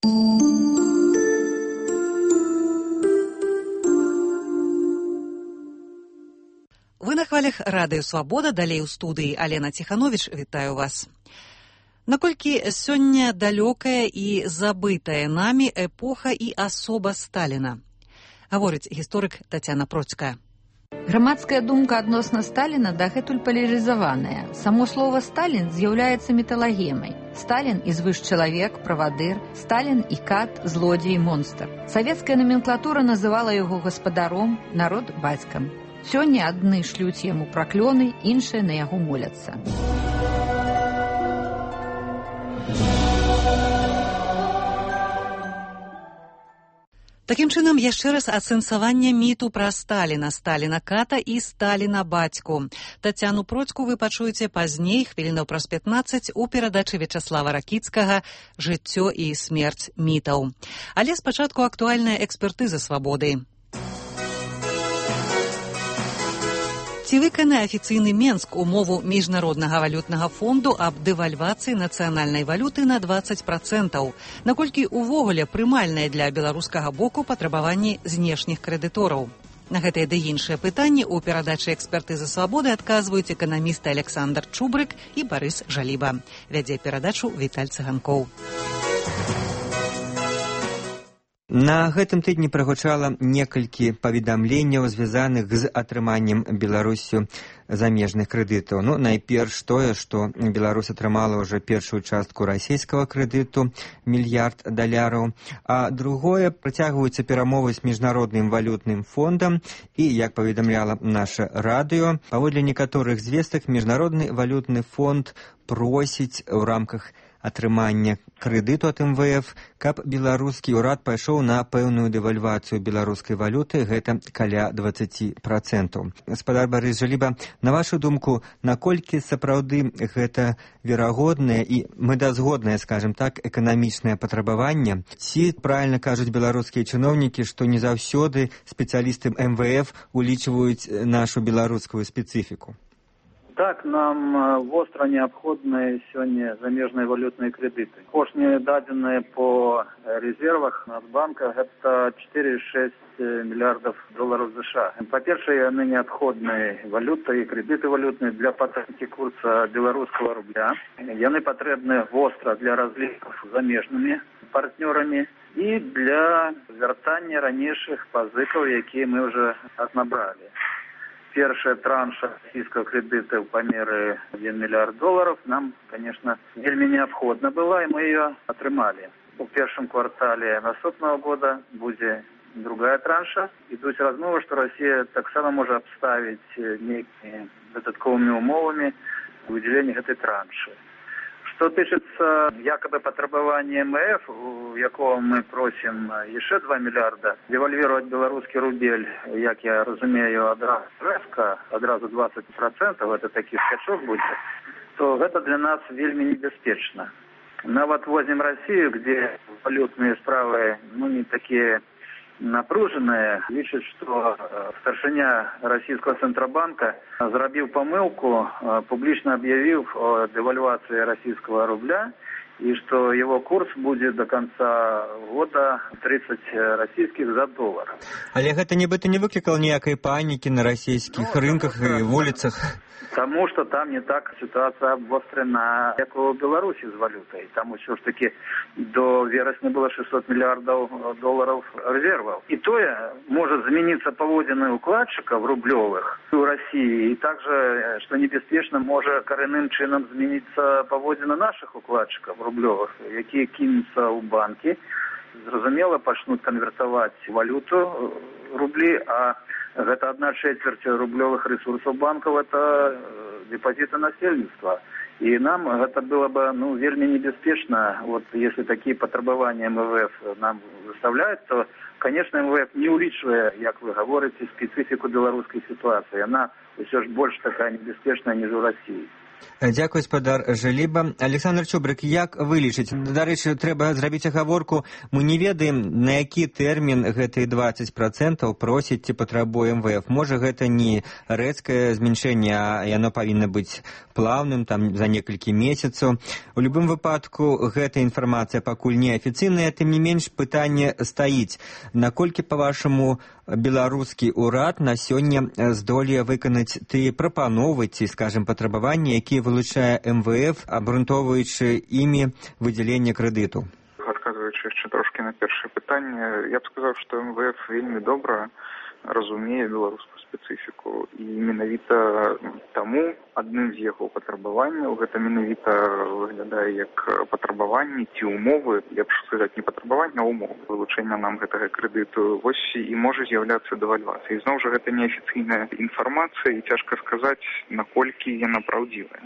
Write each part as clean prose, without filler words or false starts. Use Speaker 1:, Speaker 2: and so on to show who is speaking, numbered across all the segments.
Speaker 1: Вы на хвалях радыё «Свабода», далей у студыі Алена Ціхановіч, вітаю вас. Наколькі сёння далёкая і забытая намі эпоха і асоба Сталіна? Гаворыць гісторык Тацяна Процькая.
Speaker 2: Грамадская думка адносна Сталіна дагэтуль палярызаваная. Само слова «Сталін» з'яўляецца металагемай. Сталін і звышчалавек, правадыр, Сталін і кат, злодзей, монстр. Савецкая наменклатура называла яго гаспадаром, народ бацькам. Сёння адны шлюць яму праклёны, іншыя на яго моляцца.
Speaker 1: Такім чынам, яшчэ раз ацэнсаванне міту пра Сталіна, Сталіна-ката і Сталіна-бацьку. Тацяну Процьку вы пачуеце пазней, хвілінаў праз 15, у перадачы Вячаслава Ракіцкага «Жыццё і смерць мітаў». Але спачатку актуальная экспертыза «Свабоды». Ці выканае афіцыйны Менск умову Міжнароднага валютнага фонду аб дэвальвацыі нацыянальнай валюты на 20%? Наколькі увогуле прымальнае для беларускага боку патрабаванні знешніх крэдытораў? На гэтыя ды іншыя пытанні ў перадачы экспертызы «Свабоды» адказваюць эканамісты Александр Чубрык і Барыс Жаліба. Вядзе перадачу Віталь Цыганкоў.
Speaker 3: На гэтым тыдні прагучала некалькі паведамленняў, звязаных з атрыманнем Беларусю замежных крэдытаў. Найперш тое, што Беларусь атрымала ўжо першую частку расійскага крэдыту, $1 мільярд, а другое, працягваюцца перамовы з Міжнародным валютным фондам і, як паведамляла наша радыё, паводле некаторых звестак, Міжнародны валютны фонд просіць у рамках атрымання крэдыту ад МВФ, каб беларускі ўрад пайшоў на пэўную дэвальвацыю беларускай валюты, гэта каля 20%. Гаспадар Барыс Жаліба, на вашу думку, наколькі сапраўды гэта верагоднае і мэтазгоднае, скажем так, эканамічнае патрабаванне? Ці правільна кажуць беларускія чыноўнікі, што не заўсёды спецыялісты МВФ улічваюць нашу беларускую спецыфіку?
Speaker 4: Так, нам востра неабходныя сёння замежныя валютныя крэдыты. Апошнія дадзеныя по рэзервах Нацбанка гэта $4,6 мільярдаў США. Па-першае, яны неабходныя валюта і крэдыты валютныя для падтрымкі курса беларускага рубля. Яны патрэбныя востра для разлікаў з замежнымі партнёрамі і для вяртання ранейшых пазыкаў, якія мы ўжо аднабралі. Першая транша расійскага крэдыта ў памеры $1 мільярд нам, конечно, вельмі неабходна была, і мы ее атрымалі. У першым квартале наступного года будзе другая транша. Ідуць размовы, што Расія таксама можа абставіць нейкімі дадатковымі умовамі выдзяленне гэтай траншы. Что тычыцца якобы патрабавання МВФ, у якого мы просім яшчэ $2 мільярда, девальвировать беларускі рубель, як я разумею, адразу 20%, это такі скачок будзе, то гэта для нас вельмі небяспечна. Нават возьмем Россию, где валютные справы не такие напружаныя, лічаць, што старшыня расійскага цэнтрабанка зрабіў памылку, публічна аб'явіў о дэвальвацыі расійскага рубля і што его курс будзе до конца года 30 расійскіх за $1.
Speaker 3: Але гэта нібыта не выклікала ніякай панікі на расійскіх рынках і вуліцах.
Speaker 4: Тому что там не так ситуация обострена, як у Беларусі з валютой. Там усё ж таки до верасня было $600 мільярдаў резервов. И тое может змяниться паводзіны укладчиков рублевых у России. И также, что небяспечна, может коренным чином змяниться паводзіны наших укладчиков рублевых, якія кинутся у банки, зразумела, пачнут конвертовать валюту рублі, а гэта 1/4 рублевых ресурсов банков, это депозиты насельніцтва. И нам это было бы вельмі небяспечна. Вот если такие потребования МВФ нам выставляют, то, конечно, МВФ не улічвае, як вы говорите, специфику белорусской ситуации. Она все же больше такая небяспечная, ніж у России.
Speaker 3: Дзякуй, спадар Жаліба. Александр Чубрык, як вы лічыце? Дарэчы, трэба зрабіць агаворку. Мы не ведаем, на які тэрмін гэтыя 20% просіць ці патрабуе МВФ. Можа, гэта не рэзкае зменшэнне, а яно павінна быць плаўным, там, за некалькі месяцаў. У любым выпадку, гэта інфармацыя пакуль не афіцыйная, тым не менш пытанне стаіць. Наколькі, па-вашаму, беларускі ўрад на сёння здолее выканаць тыя прапановы ці, скажем, патрабаванні, якія вылучае МВФ, абгрунтоўваючы імі выдзяленне крэдыту?
Speaker 5: Адказваючы яшчэ трошкі на першае пытанне, я б сказаў, што МВФ вельмі добра разумее беларускую спецыфіку, і менавіта таму адным з яго патрабаванняў гэта менавіта выглядае як патрабаванні ці умовы, лепш сказаць, не патрабаванне, а умовы вылучэння нам гэтага крэдыту. Вось і можа з'яўляцца дэвальвацыя. І зноў жа гэта неафіцыйная інфармацыя, і цяжка сказаць, наколькі яна праўдзівая.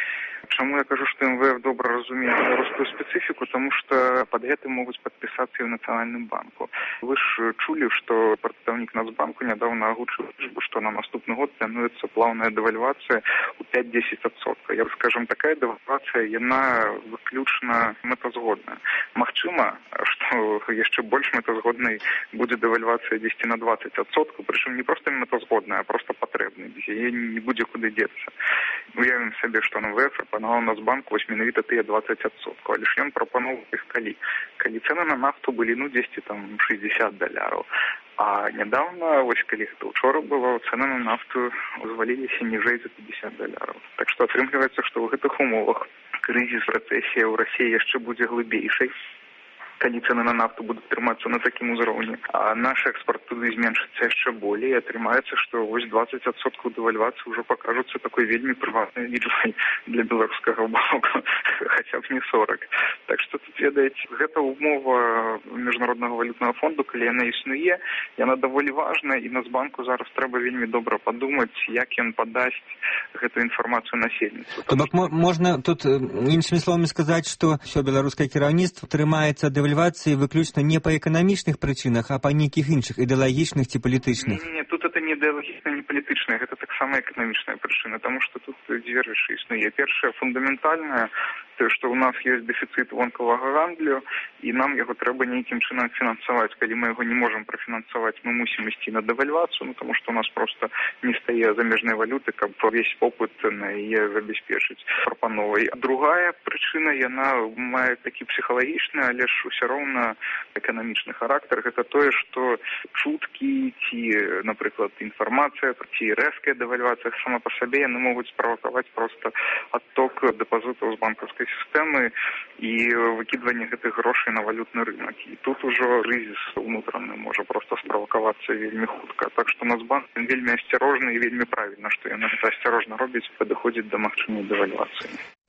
Speaker 5: Чаму я кажу, што МВФ добра разумее беларускую спецыфіку? Таму што пад гэтым могуць падпісацца і ў Нацыянальным банку. Вы ж чулі, што прадстаўнік Нацбанку нядаўна агучыў, што на наступны год плануецца плаўная дэвальвацыя ў 5-10%. Я скажам, такая дэвальвацыя, яна выключна мэтазгодная. Магчыма, што яшчэ больш мэтазгоднай будзе дэвальвацыя 10 на 20%, прычым не проста мэтазгодная, а проста патрэбная. Без яе не будзе куды децца. Уявім сабе, што МВФ прапанаваў Нацбанку вось менавіта тыя 20%. Але ж ён прапановаў іх калі? Калі цэны на нафту былі, дзесьці там $60. А нядаўна, вось калі гэта учора было, цэны на нафту зваліліся ніжэй за $50. Так што атрымліваецца, што ў гэтых умовах крызіс, рэцэсія ў Расіі яшчэ будзе глыбейшай, калі цэны на нафту будуць трымацца на такім узроўні. А наш экспорт туды зменшыцца яшчэ болей, і атрымаецца, што вось 20% дэвальвацыі ўжо пакажуцца такой вельмі прыватнай лічбай для беларускага боку, хаця б не 40. Так што тут, ведаеце, гэта умова Міжнароднага валютнага фонду, калі яна існуе, яна даволі важная, і Нацбанку зараз трэба вельмі добра падумаць, як ён падасць гэту інфармацыю насельніцтву.
Speaker 3: То бок можна тут іншымі словамі сказаць, што ўсё беларускае кіраўніцтва трымаецца дэвальвацыі выключна не па эканамічных прычынах, а па нейкіх іншых ідэалагічных ці палітычных.
Speaker 5: Не, тут это не ідэалагічная, не палітычная, гэта таксама эканамічная прычына, таму што тут дзве рэчы існуе. Першая фундаментальная, тое, што ў нас ёсць дэфіцыт вонкавага гандлю, і нам яго трэба нейкім чынам фінансаваць. Калі мы яго не можам прафінансаваць, мы мусім ісці на дэвальвацыю, таму што у нас проста не стае замежнай валюты, каб увесь попыт на яе забяспечыць прапановай. Другая прычына, яна мае такі псіхалагічны, але ж усё роўна эканамічны характар. Гэта тое, што чуткі ці, напрыклад, інфармацыя ці рэзкая дэвальвацыя сама па сабе, яны могуць справакаваць проста адток дэпазітаў з банкаўскай сістэмы і выкідванне гэтых грошай на валютны рынок. І тут ужо крызіс унутраны можа проста справакавацца вельмі хутка. Так што Нацбанк вельмі асцярожны і вельмі правільна, што яны гэта асцярожна робіць, падыходзіць да магчымай дэвальвацыі.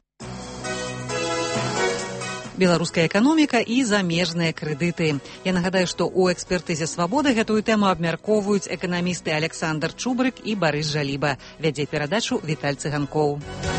Speaker 1: Беларуская эканоміка і замежныя крэдыты. Я нагадаю, што ў экспертызе «Свабоды» гэтую тэму абмяркоўваюць эканамісты Александр Чубрык і Барыс Жаліба. Вядзе перадачу Віталь Цыганкоў.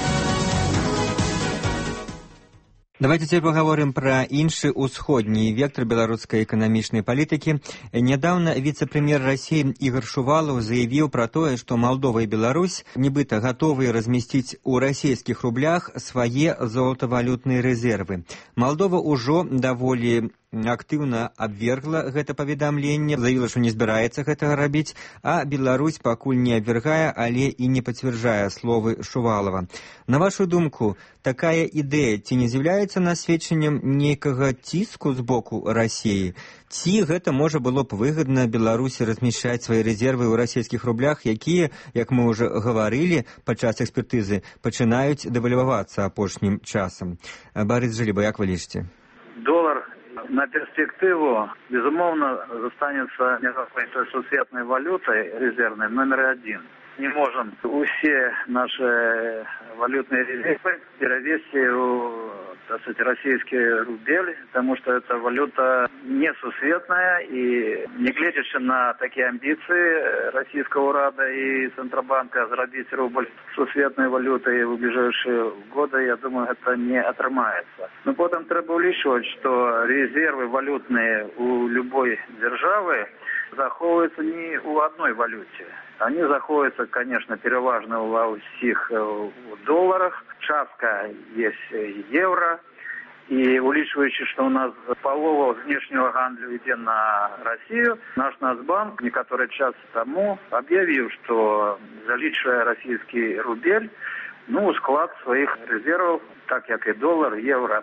Speaker 3: Давайте теперь поговорим про іншы ўсходні вектор беларускай эканамічнай палітыкі. Нядаўна віцэ-прэм'ер Расіі Ігор Шувалаў заявіў пра тое, што Малдова і Беларусь нібыта гатовыя размясціць у расійскіх рублях свае золатавалютныя рэзервы. Малдова ўжо даволі актыўна абвергла гэта паведамленне, заявіла, што не збіраецца гэтага рабіць, а Беларусь пакуль не абвяргае, але і не пацвярджае словы Шувалава. На вашу думку, такая ідэя ці не з'яўляецца насведчаннем нейкага ціску з боку Расіі? Ці гэта можа было б выгадна Беларусі размяшчаць свае рэзервы ў расійскіх рублях, якія, як мы ўжо гаварылі падчас экспертызы, пачынаюць дэвальвавацца апошнім часам? Барыс Жаліба, як вы лічыце?
Speaker 4: Долар на перспективу, безумовно, застанется некой сусветной валютой резервной номер один. Не можем все наши валютные резервы перевести в, так сказать, российский рубль, потому что это валюта несусветная, и не глядячи на такие амбиции российского Рада и Центробанка зарабить рубль сусветной валютой в ближайшие годы, я думаю, это не отрымается. Но потом треба улічваць, что резервы валютные у любой державы захоўваюцца не у одной валюте. Они заходятся, конечно, переважно ва ўсіх в долларах. Частка есть евро. И улічваючи, что у нас полова внешнего гандлю идет на Россию, наш Нацбанк некоторый час тому объявил, что заличивая российский рубль, склад своих резервов, так как и доллар, евро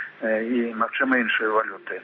Speaker 4: и магчыма іншыя валюты.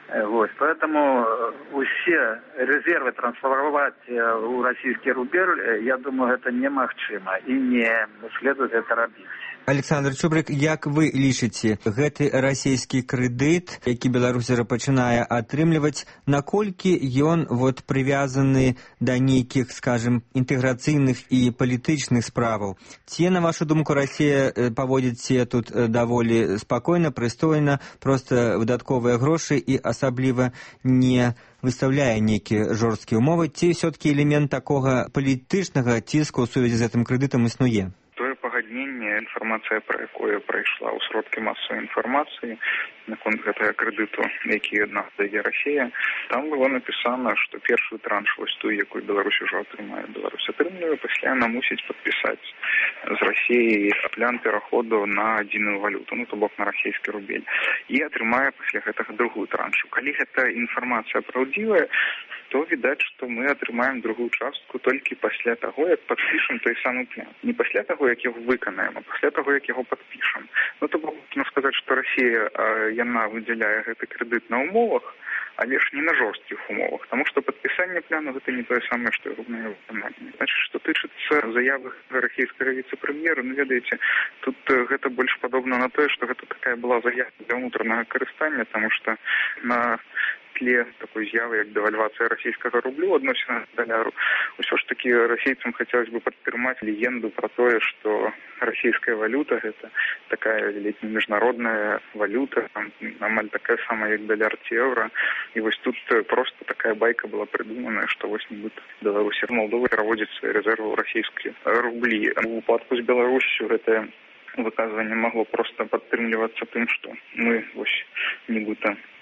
Speaker 4: Поэтому все резервы трансформовать в российский рубль, я думаю, это немагчыма и не следует это робить.
Speaker 3: Александр Чубрык, як вы лічыце, гэты расійскі крэдыт, які Беларусь пачынае атрымліваць, наколькі ён прывязаны да нейкіх, скажем, інтэграцыйных і палітычных справаў? Ці, на вашу думку, Расія паводзіць тут даволі спакойна, прыстойна, проста выдатковыя грошы і асабліва не выстаўляе нейкія жорсткія ўмовы, ці ўсё-такі элемент такога палітычнага ціску ў сувязі з гэтым крэдытам існуе?
Speaker 5: Пагадненне, інфармацыя пра якое прайшла ў сродкі масавай інфармацыі наконт гэтага крэдыту, які ад нас дае Расія, там было напісана, што першую транш тую, якую Беларусь ужо атрымае. Беларусь атрымлівае, пасля яна мусіць падпісаць з Расіяй план пераходу на адзіную валюту, то бок на расійскі рубель, і атрымае пасля гэтага другую траншу. Калі гэта інфармацыя праўдзівая, то відаць, што мы атрымаем другую частку толькі пасля таго, як падпішам той самы план. Не пасля таго, як яго выканаем, а пасля таго, як яго падпішам. То бок, можна сказаць, што Расія, яна выдзяляе гэты крэдыт на умовах, але ж не на жорсткіх умовах, таму што падпісанне пляну гэта не тое самае, што яго выкананне. Значыць, што тычыцца заявы расійскага віцэ-прэм'ера, ведаеце, тут гэта больш падобна на тое, што гэта такая была заява для ўнутранага карыстання, таму што на тле такой з'явы, як дэвальвацыя расійскага рублю адносіна к даляру, усё ж такі расійцам хацелось бы падтрымаць легенду пра тое, што расійская валюта гэта такая ледзь міжнародная валюта, амаль такая самая, як даляр ці еўра. І тут просто такая байка была прыдуманая, што нібыта Беларусь і Молдова пераводзіць свае рэзервы ў расійскія рублі. У выпадку з Беларусю гэтае выказванне магло проста падтрымлівацца тым, што мы нібыта